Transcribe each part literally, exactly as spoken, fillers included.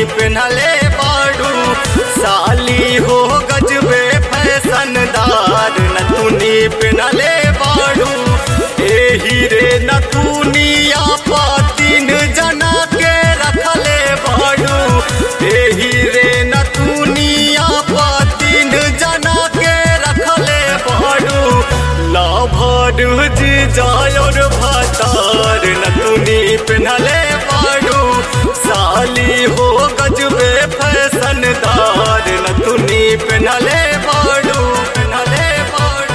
पिन्हले बाड़ू साली हो गजबे फैशनदार नथुनी पिन्हले बाड़ू एही रे नथुनिया पा तीन जना के रखले बाड़ू एही रे नथुनिया पा तीन जना के रखले बाड़ू लाभर जी जायोर भातार नथुनी पिन्हले बाड़ू साली हो गजबे फैशनदार नथुनी पिन्हले बाड़ू पिन्हले बाड़ू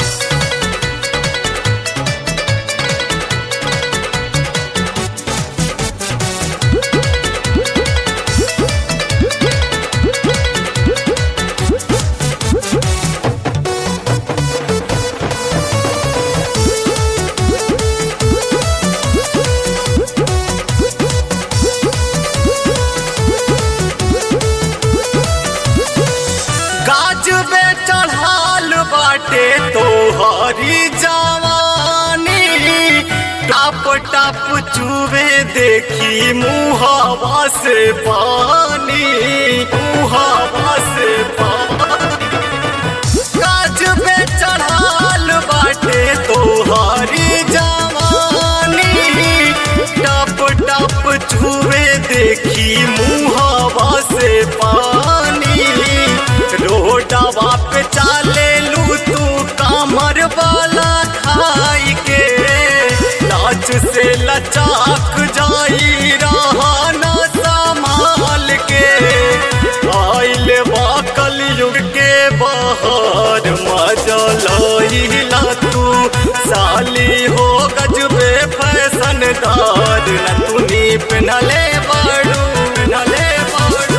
गाजबे चढ़ाल बाटे तोहरी जवानी टाप टाप चुवे देखी मुहावा से पानी मुहावा से पानी गाजबे चढ़ाल बाटे तोहरी जवानी टाप टाप चुवे देखी मुहावा से पानी रोडवा पे चाले लू तू कामर वाला खाई के नाच से लचाक जाई रहना संभाल के आइल बा कलयुग के बाहर मजा लहिला तू साली हो गजबे फैशनदार नथुनी पिन्हले बाड़ू पिन्हले बाड़ू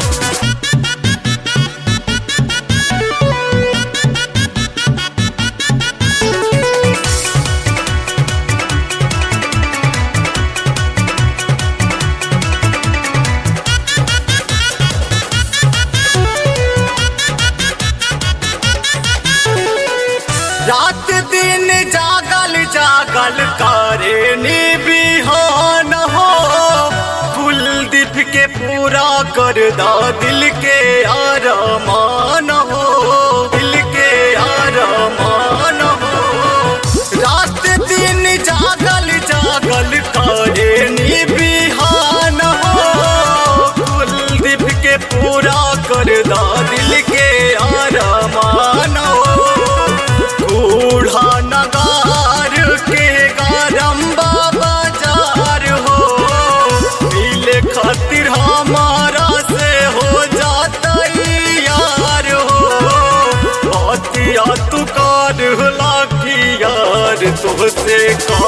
रात दिन जागल जागल करे निबिहान हो कुलदीप के पूरा कर दा दिल के आरमान हो दिल के आरमान हो रात दिन जागल जागल करे निबिहान हो कुलदीप के पूरा कर दा दिल के आरमान हो बूढ़ा नगार के गरम बाजार हो मिले खातिर हमारा से हो जाता यार हो बतिया तू कार लाखी यार तुझसे